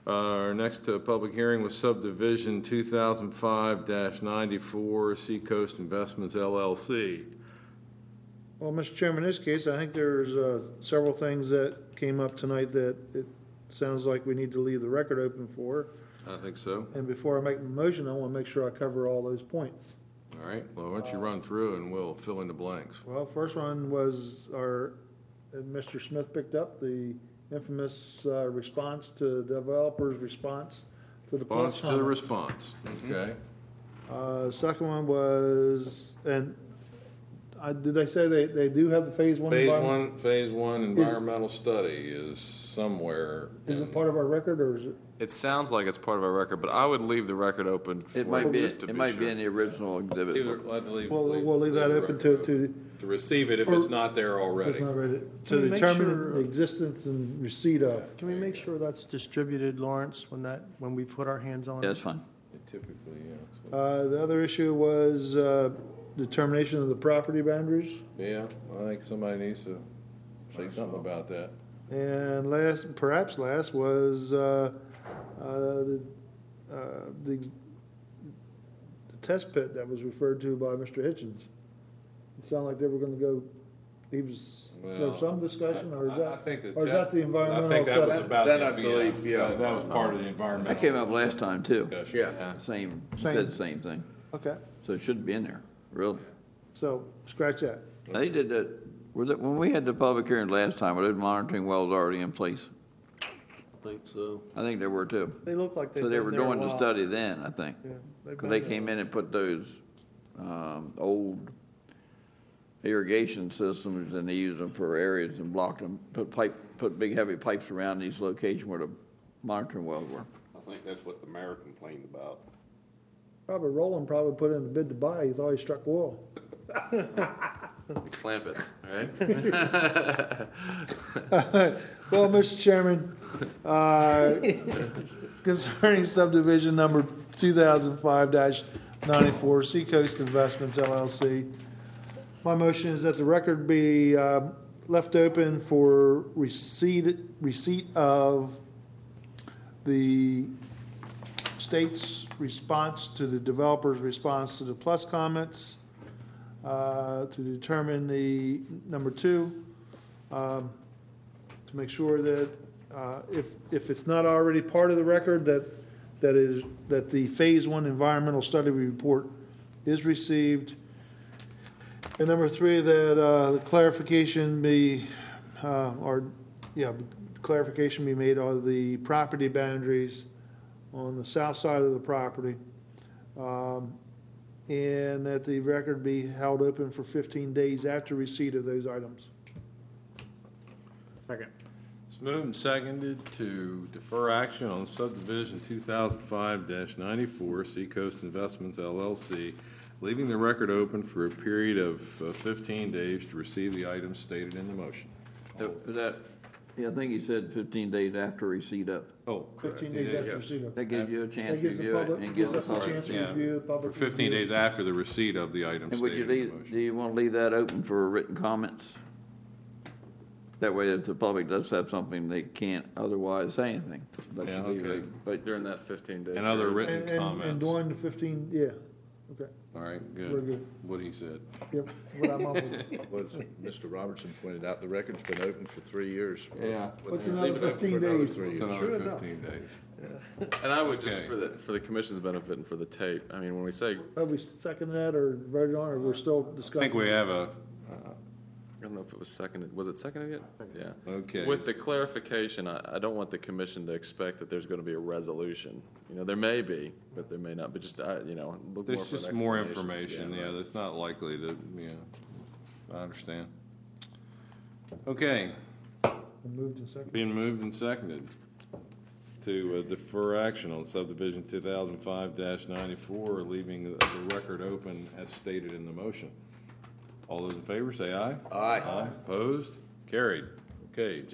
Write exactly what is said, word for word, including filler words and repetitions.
Uh, Our next uh, public hearing was subdivision two thousand five ninety-four Seacoast Investments L L C. Well, Mister Chairman, in this case, I think there's uh, several things that came up tonight that it sounds like we need to leave the record open for. I think so. And before I make the motion, I want to make sure I cover all those points. All right, well, why don't you run through and we'll fill in the blanks. Well, first one was our, uh, Mister Smith picked up the infamous uh, response to the developer's response to the plus Response to the comments. response, okay? Uh, second one was, and I, did they say they, they do have the phase one? Phase environment? one, phase one environmental study is somewhere. Is in- it part of our record or is it? It sounds like it's part of our record, but I would leave the record open for It might be, just to it be might be sure. in the original exhibit. Either- I'd leave- We'll, leave- we'll leave that the open record to, to, To receive it if For- it's not there if already. it's not ready, Can to we make determine sure- the existence and receipt of. Can we make sure that's distributed, Lawrence, when that, when we put our hands on Yeah, it? that's fine. Typically, yeah. that's what- Uh, the other issue was, uh, determination of the property boundaries. Yeah, I think somebody needs to say something about that. And last, perhaps last, was, uh, uh, the, uh, the, the test pit that was referred to by Mister Hitchens. It sounded like they were gonna go, he was, there Well, was some discussion, or is I- I that, think that or is that- that the I environmental think that was assessment? about. That the- I believe, yeah. That that was part of the environmental. That came up last time too. discussion. Yeah. Same, Same. said the same thing. Okay, So it should be in there, really. so scratch that. They did that, was it, when we had the public hearing last time, were those monitoring wells already in place? I think so. I think they were too. They look like they've So they been were there a doing the while. study then, I think. Yeah, they've Because been they there. came in and put those, um, old irrigation systems and they used them for areas and blocked them, put pipe, put big heavy pipes around these locations where the monitoring wells were. I think that's what the mayor complained about. Probably Roland probably put in the bid to buy, he thought he struck oil. Clamp it, right? Well, Mister Chairman, uh, concerning subdivision number two thousand five ninety-four Seacoast Investments L L C, my motion is that the record be uh, left open for receipt, receipt of the state's response to the developer's response to the plus comments, uh, to determine the, number two, um, to make sure that uh, if, if it's not already part of the record, that, that is, that the Phase One environmental study report is received. And number three, that uh, the clarification be, uh, or, yeah, clarification be made on the property boundaries on the south side of the property, um, and that the record be held open for fifteen days after receipt of those items. Second. It's moved and seconded to defer action on subdivision two thousand five ninety-four Seacoast Investments L L C, leaving the record open for a period of uh, fifteen days to receive the items stated in the motion. Was that, yeah, I think he said fifteen days after receipt of. Oh, correct. Fifteen days after Yes. receipt of. That gives you a chance That to gives the review it public, and gives gives us us a a chance to Yeah. review the public. For fifteen review. days after the receipt of the items And would you stated in leave, the do motion. you want to leave that open for written comments? That way, if the public does have something, they can't otherwise say anything. That Yeah, should be okay. right. But During that fifteen day. And other period. written And, and, and comments. during the fifteen, yeah, okay, All right, we're good. good. What he said. Yep, what I'm up with. Was Mister Robertson pointed out, the record's been open for three years. Yeah. What's Leave another it open fifteen for another days? three It's years. another True enough. fifteen days. And I would just, Okay. for the, for the commission's benefit and for the tape, I mean, when we say, Have we seconded that or voted on, or we're still I discussing? think we have a, I don't know if it was seconded, was it seconded yet? Yeah. okay. With the clarification, I, I don't want the commission to expect that there's gonna be a resolution. You know, there may be, but there may not, but just, I, you know, look more There's for an just more explanation. information, yeah, right. that's not likely to, yeah, I understand. Okay, Moved and seconded. being moved and seconded to uh, defer action on subdivision two thousand five ninety-four, leaving the the record open as stated in the motion. All those in favor say aye. Aye. Aye. Opposed? Carried. Okay,